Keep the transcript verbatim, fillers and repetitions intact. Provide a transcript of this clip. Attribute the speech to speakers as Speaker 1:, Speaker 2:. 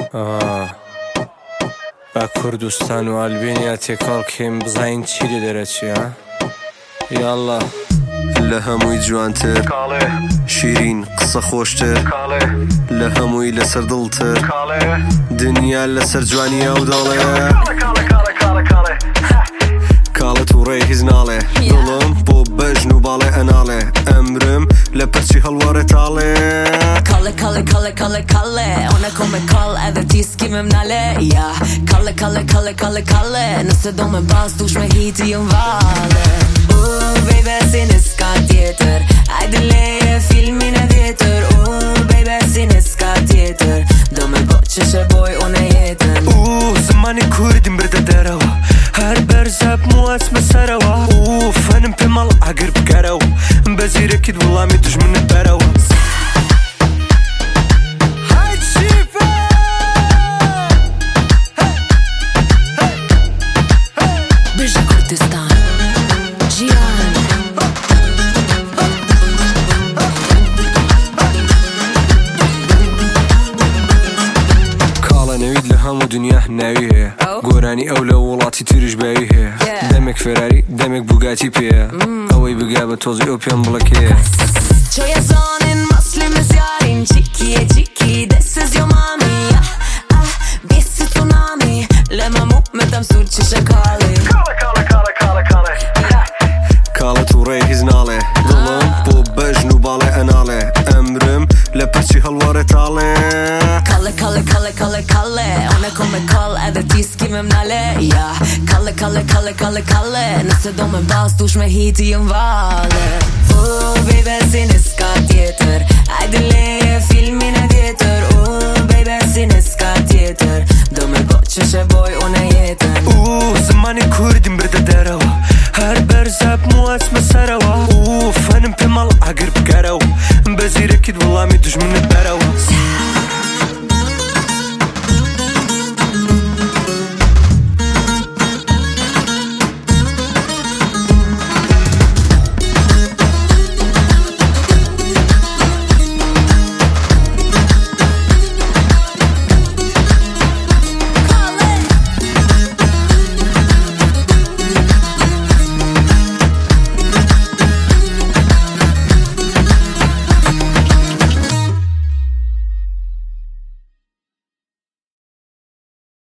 Speaker 1: بە کوردستان و ئەلبینیا تێکەڵکێم بزین چی لێ دەرەچی ها یاڵا
Speaker 2: لە هەمووی جوانتر شیرین قسە خۆشتر لە هەمووی لەسەر دڵتر دنیا لەسەر جوانیە و دەڵێ کاڵت و ڕێ هیچ ناڵێ دڵم بۆ بەژن و باڵێ ئەناڵێ ئەمرم لە پەرچی هەڵوەڕێ تاڵێ
Speaker 3: Kalle, kalle, kalle, kalle, kalle Ona kommer kall, även tiskimem nalle Ja, kalle, kalle, kalle, kalle, kalle Nëse do me pas dush me hiti jëm vale Uh, baby, si në s'ka tjetër Ajde leje filmin e vjetër Uh, baby, si në s'ka tjetër Do me bo që shë boj unë jetën
Speaker 2: Uh, zëmani kurdim bërë dërawa Her berzep muac me sarawa Uh, fënëm për mal agër pëgarawa Mbezire kit vëllami dushmën e berawa هەموو دنیا ناوی هەیە گۆرانی ئەو لە وڵاتی تریش باوی هەیە دەمێک فێراری دەمێک بوگاتی پێیە ئەوەی بگا بە تۆزی ئەو پێم بڵەکەیە
Speaker 3: Çoja zonin muslim zjarin Qiki e qiki, this is your mami Ah, ah, bisi tsunami Lema mu me të mësur që shë kalli
Speaker 2: Kalle, kalle, kalle, kalle, kalle Kalle tu rej hiznale Dëllëm po bëjnë u bale enale Emrëm le përqi halvare tale
Speaker 3: Kalle, kalle, kalle, kalle, kalle Ona kom me kall edhe ti s'kimem nale Ja, kalle, kalle, kalle, kalle, kalle Nëse do me bas dush me hiti jëm vale Oh, baby, si në s'ka tjetër Ajde leje filmin e vjetër Oh, baby, si në s'ka tjetër Do me bo që shë boj unë jetën
Speaker 2: Uh, zëmani kurdim bërë dërawa Her berzep muac me sarawa Uh, fënëm për mal agër pëgarawa Mbezire kit vëllami dushmën e berawa